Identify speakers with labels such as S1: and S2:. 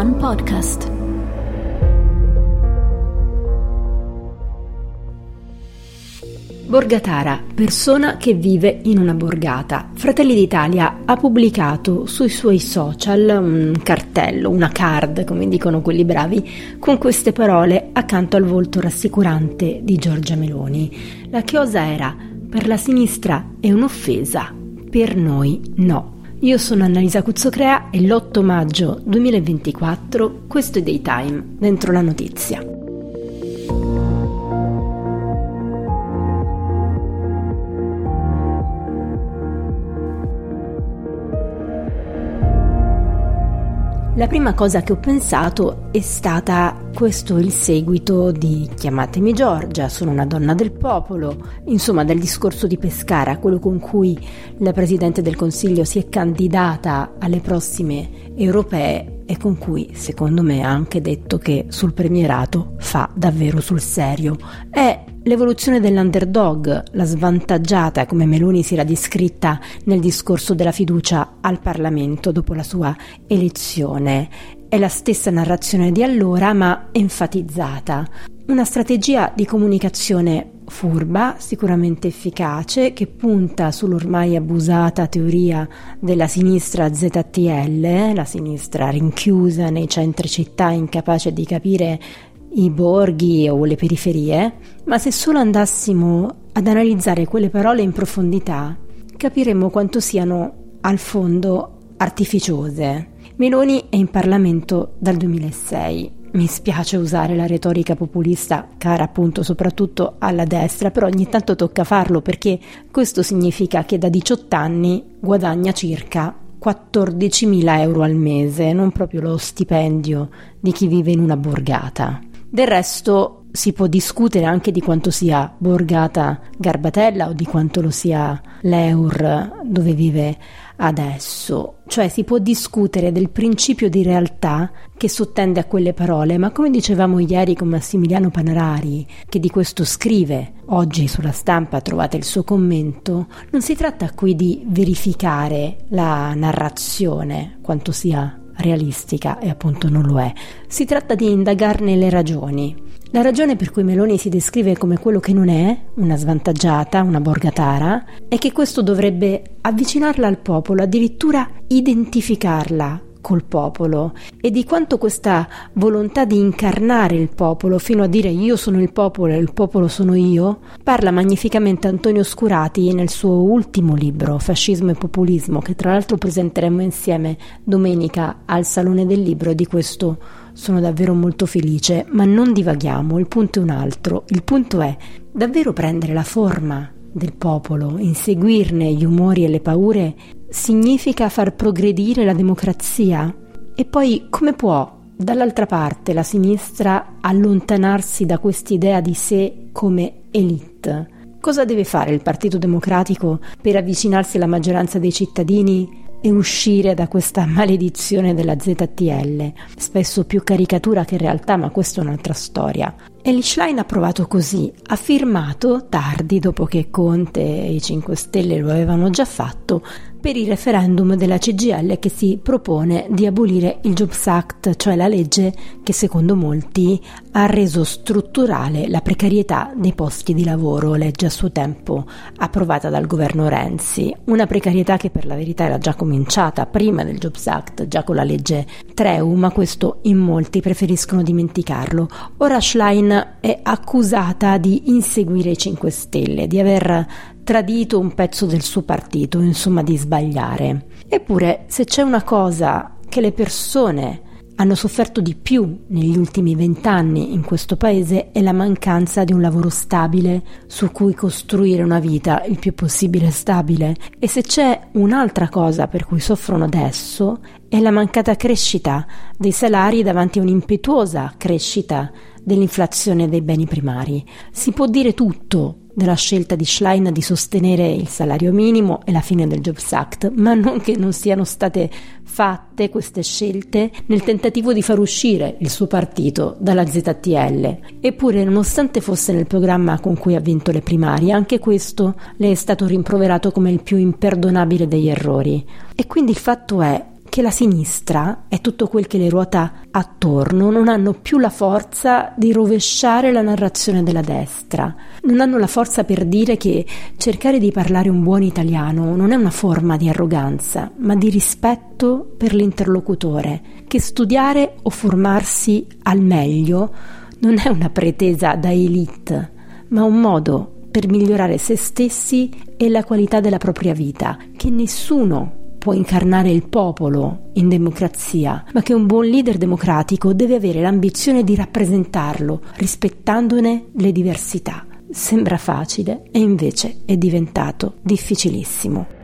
S1: One Podcast. Borgatara, persona che vive in una borgata. Fratelli d'Italia ha pubblicato sui suoi social un cartello, una card, come dicono quelli bravi, con queste parole accanto al volto rassicurante di Giorgia Meloni. La chiosa era: per la sinistra è un'offesa, per noi no. Io sono Annalisa Cuzzocrea e l'8 maggio 2024 questo è Daytime, dentro la notizia. La prima cosa che ho pensato è stata: questo è il seguito di Chiamatemi Giorgia, sono una donna del popolo, insomma del discorso di Pescara, quello con cui la Presidente del Consiglio si è candidata alle prossime europee e con cui, secondo me, ha anche detto che sul premierato fa davvero sul serio. È l'evoluzione dell'underdog, la svantaggiata, come Meloni si era descritta nel discorso della fiducia al Parlamento dopo la sua elezione. È la stessa narrazione di allora, ma enfatizzata. Una strategia di comunicazione furba, sicuramente efficace, che punta sull'ormai abusata teoria della sinistra ZTL, la sinistra rinchiusa nei centri città, incapace di capire i borghi o le periferie, ma se solo andassimo ad analizzare quelle parole in profondità, capiremmo quanto siano al fondo artificiose. Meloni è in Parlamento dal 2006. Mi spiace usare la retorica populista, cara appunto soprattutto alla destra, però ogni tanto tocca farlo, perché questo significa che da 18 anni guadagna circa 14.000 euro al mese, non proprio lo stipendio di chi vive in una borgata. Del resto si può discutere anche di quanto sia borgata Garbatella o di quanto lo sia l'Eur dove vive adesso, cioè si può discutere del principio di realtà che sottende a quelle parole, ma come dicevamo ieri con Massimiliano Panarari, che di questo scrive oggi sulla Stampa, trovate il suo commento, non si tratta qui di verificare la narrazione quanto sia realistica, e appunto non lo è. Si tratta di indagarne le ragioni. La ragione per cui Meloni si descrive come quello che non è, una svantaggiata, una borgatara, è che questo dovrebbe avvicinarla al popolo, addirittura identificarla col popolo, e di quanto questa volontà di incarnare il popolo fino a dire io sono il popolo e il popolo sono io, parla magnificamente Antonio Scurati nel suo ultimo libro Fascismo e Populismo, che tra l'altro presenteremo insieme domenica al Salone del Libro. Di questo sono davvero molto felice, ma non divaghiamo, il punto è un altro. Il punto è davvero prendere la forma del popolo, inseguirne gli umori e le paure, significa far progredire la democrazia? E poi come può dall'altra parte la sinistra allontanarsi da quest'idea di sé come elite? Cosa deve fare il Partito Democratico per avvicinarsi alla maggioranza dei cittadini e uscire da questa maledizione della ZTL, spesso più caricatura che realtà, ma questa è un'altra storia. Elly Schlein ha provato così, ha firmato tardi, dopo che Conte e i 5 Stelle lo avevano già fatto, per il referendum della CGIL che si propone di abolire il Jobs Act, cioè la legge che secondo molti ha reso strutturale la precarietà dei posti di lavoro, legge a suo tempo approvata dal governo Renzi, una precarietà che per la verità era già cominciata prima del Jobs Act, già con la legge Treu, ma questo in molti preferiscono dimenticarlo. Ora Schlein è accusata di inseguire i 5 Stelle, di aver tradito un pezzo del suo partito, insomma di sbagliare. Eppure, se c'è una cosa che le persone hanno sofferto di più negli ultimi 20 anni in questo paese è la mancanza di un lavoro stabile su cui costruire una vita il più possibile stabile. E se c'è un'altra cosa per cui soffrono adesso è la mancata crescita dei salari davanti a un'impetuosa crescita dell'inflazione dei beni primari. Si può dire tutto della scelta di Schlein di sostenere il salario minimo e la fine del Jobs Act, ma non che non siano state fatte queste scelte nel tentativo di far uscire il suo partito dalla ZTL. Eppure, nonostante fosse nel programma con cui ha vinto le primarie, anche questo le è stato rimproverato come il più imperdonabile degli errori. E quindi il fatto è che la sinistra e tutto quel che le ruota attorno non hanno più la forza di rovesciare la narrazione della destra, non hanno la forza per dire che cercare di parlare un buon italiano non è una forma di arroganza, ma di rispetto per l'interlocutore, che studiare o formarsi al meglio non è una pretesa da elite, ma un modo per migliorare se stessi e la qualità della propria vita, che nessuno può incarnare il popolo in democrazia, ma che un buon leader democratico deve avere l'ambizione di rappresentarlo, rispettandone le diversità. Sembra facile e invece è diventato difficilissimo.